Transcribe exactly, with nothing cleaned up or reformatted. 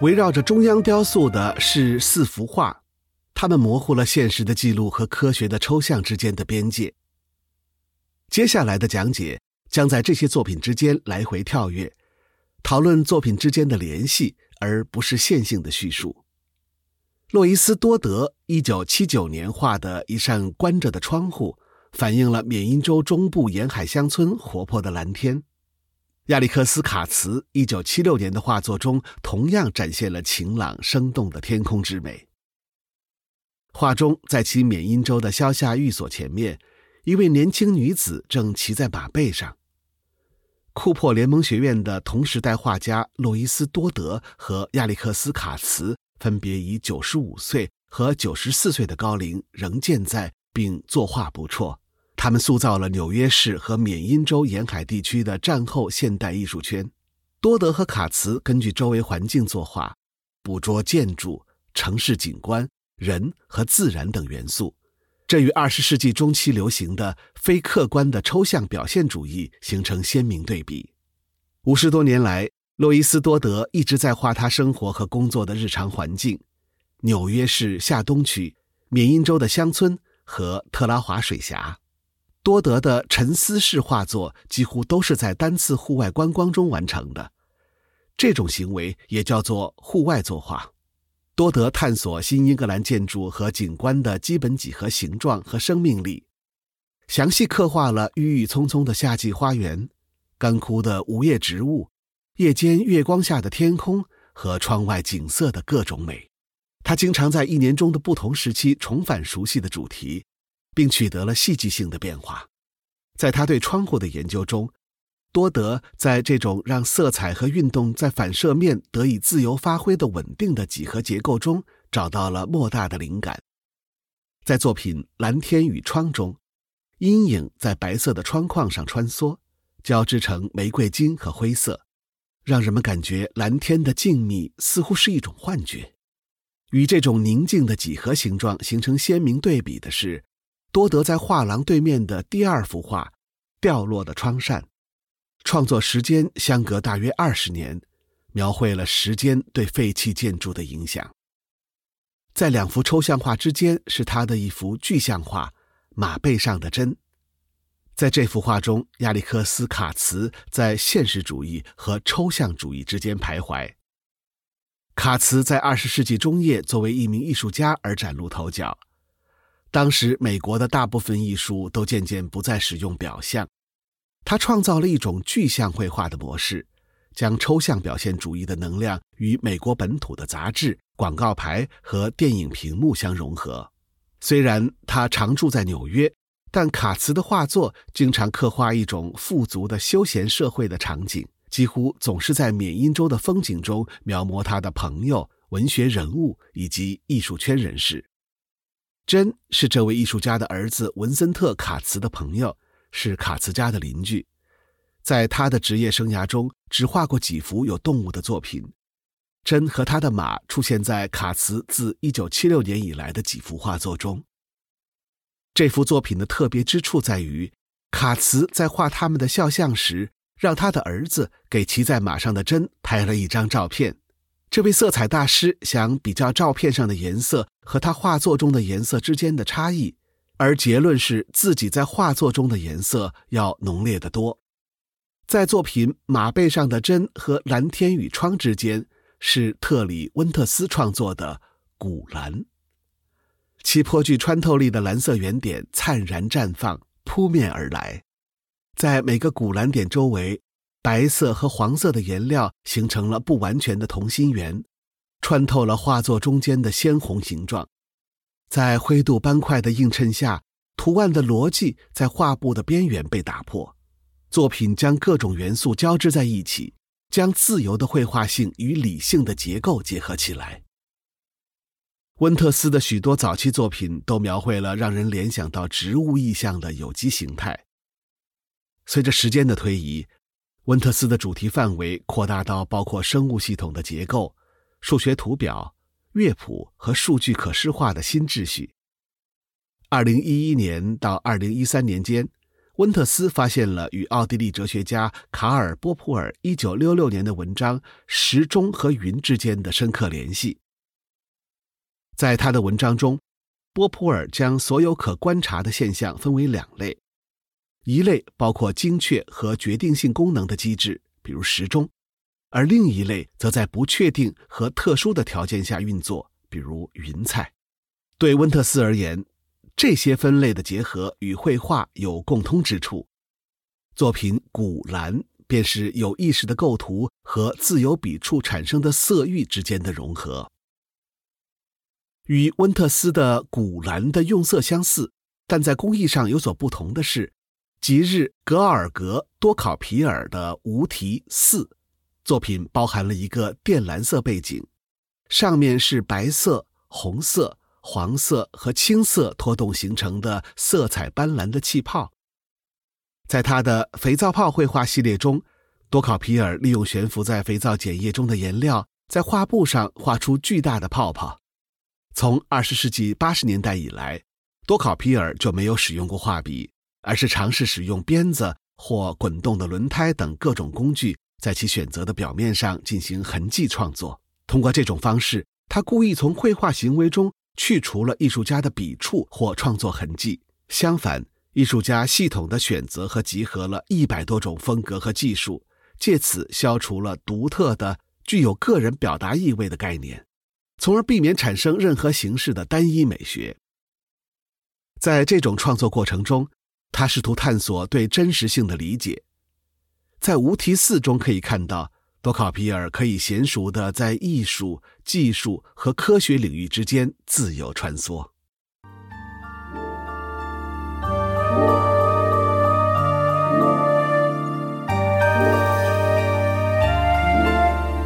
围绕着中央雕塑的是四幅画，它们模糊了现实的记录和科学的抽象之间的边界。接下来的讲解将在这些作品之间来回跳跃，讨论作品之间的联系，而不是线性的叙述。洛伊斯多德一九七九年画的一扇关着的窗户，反映了缅因州中部沿海乡村活泼的蓝天。亚历克斯·卡茨一九七六年的画作中同样展现了晴朗生动的天空之美。画中，在其缅因州的肖夏寓所前面，一位年轻女子正骑在马背上。库珀联盟学院的同时代画家洛伊斯多德和亚历克斯·卡茨分别以九十五岁和九十四岁的高龄仍健在，并作画不辍。他们塑造了纽约市和缅因州沿海地区的战后现代艺术圈。多德和卡茨根据周围环境作画，捕捉建筑、城市景观、人和自然等元素，这与二十世纪中期流行的非客观的抽象表现主义形成鲜明对比。五十多年来，洛伊斯多德一直在画他生活和工作的日常环境：纽约市下东区、缅因州的乡村和特拉华水峡。多德的沉思式画作几乎都是在单次户外观光中完成的，这种行为也叫做户外作画。多德探索新英格兰建筑和景观的基本几何形状和生命力，详细刻画了郁郁葱葱的夏季花园、干枯的无叶植物、夜间月光下的天空和窗外景色的各种美。他经常在一年中的不同时期重返熟悉的主题，并取得了戏剧性的变化。在他对窗户的研究中，多德在这种让色彩和运动在反射面得以自由发挥的稳定的几何结构中找到了莫大的灵感。在作品《蓝天与窗》中，阴影在白色的窗框上穿梭，交织成玫瑰金和灰色，让人们感觉蓝天的静谧似乎是一种幻觉。与这种宁静的几何形状形成鲜明对比的是，多德在画廊对面的第二幅画《掉落的窗扇》，创作时间相隔大约二十年，描绘了时间对废弃建筑的影响。在两幅抽象画之间是他的一幅具象画《马背上的针》。在这幅画中，亚历克斯·卡茨在现实主义和抽象主义之间徘徊。卡茨在二十世纪中叶作为一名艺术家而崭露头角。当时美国的大部分艺术都渐渐不再使用表象，他创造了一种具象绘画的模式，将抽象表现主义的能量与美国本土的杂志、广告牌和电影屏幕相融合。虽然他常住在纽约，但卡茨的画作经常刻画一种富足的休闲社会的场景，几乎总是在缅因州的风景中描摹他的朋友、文学人物以及艺术圈人士。珍是这位艺术家的儿子文森特·卡茨的朋友，是卡茨家的邻居。在他的职业生涯中，只画过几幅有动物的作品。珍和他的马出现在卡茨自一九七六年以来的几幅画作中。这幅作品的特别之处在于，卡茨在画他们的肖像时，让他的儿子给骑在马上的珍拍了一张照片。这位色彩大师想比较照片上的颜色和他画作中的颜色之间的差异，而结论是自己在画作中的颜色要浓烈得多。在作品《马背上的针》和《蓝天与窗》之间，是特里温特斯创作的古蓝，其颇具穿透力的蓝色圆点灿然绽放，扑面而来。在每个古蓝点周围，白色和黄色的颜料形成了不完全的同心圆，穿透了画作中间的鲜红形状。在灰度斑块的映衬下，图案的逻辑在画布的边缘被打破。作品将各种元素交织在一起，将自由的绘画性与理性的结构结合起来。温特斯的许多早期作品都描绘了让人联想到植物意象的有机形态。随着时间的推移，温特斯的主题范围扩大到包括生物系统的结构、数学图表、乐谱和数据可视化的新秩序。二零一一年到二零一三年间， 温特斯发现了与奥地利哲学家卡尔·波普尔一九六六年的文章《时钟和云》之间的深刻联系。在他的文章中，波普尔将所有可观察的现象分为两类，一类包括精确和决定性功能的机制，比如时钟，而另一类则在不确定和特殊的条件下运作，比如云彩。对温特斯而言，这些分类的结合与绘画有共通之处。作品《古蓝》便是有意识的构图和自由笔触产生的色域之间的融合。与温特斯的《古蓝》的用色相似，但在工艺上有所不同的是，即日格奥尔格·多考皮尔的无题四作品包含了一个靛蓝色背景，上面是白色、红色、黄色和青色拖动形成的色彩斑斓的气泡。在他的肥皂泡绘画系列中，多考皮尔利用悬浮在肥皂碱液中的颜料，在画布上画出巨大的泡泡。从二十世纪八十年代以来，多考皮尔就没有使用过画笔，而是尝试使用鞭子或滚动的轮胎等各种工具，在其选择的表面上进行痕迹创作。通过这种方式，他故意从绘画行为中去除了艺术家的笔触或创作痕迹，相反，艺术家系统地选择和集合了一百多种风格和技术，借此消除了独特的、具有个人表达意味的概念，从而避免产生任何形式的单一美学。在这种创作过程中，他试图探索对真实性的理解。在无题四中可以看到，多考皮尔可以娴熟地在艺术、技术和科学领域之间自由穿梭。